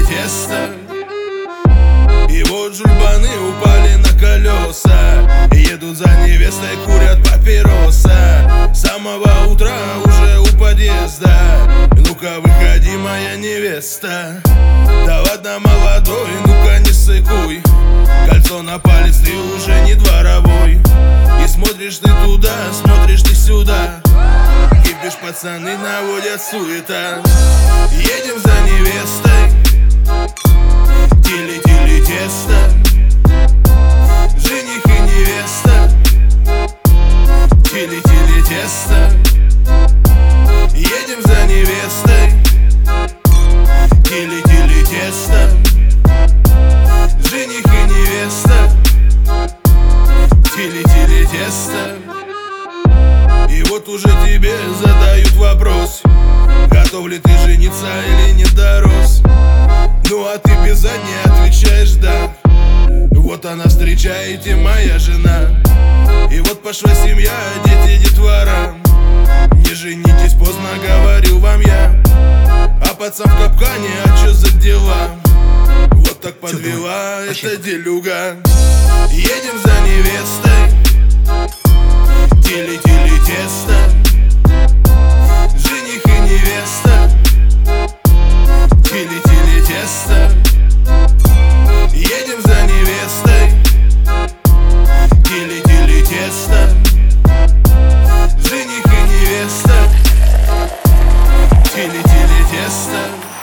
тесто. И вот жульбаны упали на колеса, едут за невестой, курят папироса. С самого утра уже у подъезда. Ну-ка выходи, моя невеста. Да ладно, молодой, ну-ка не сыкуй. Кольцо на палец, ты уже не дворовой. И смотришь ты туда, смотришь ты сюда. Кипиш, пацаны наводят суета. Едем за невестой, тили-тили тесто. Жених и невеста, тили-тили тесто. Едем за невестой, тили-тили тесто. Жених и невеста, тили-тили тесто. И вот уже тебе задают вопрос: готов ли ты жениться или не дорос? Ну а ты без задней отвечаешь да. Вот она, встречаете, моя жена. И вот пошла семья, дети, детвора. Не женитесь поздно, говорил вам я. А пацан в капкане, а чё за дела? Вот так подвела эта делюга. Едем за невестой, тили-тили тесто. Жених и невеста, тили-тили тесто. Едем за невестой, тили-тили тесто. Жених и невеста, тили-тили тесто.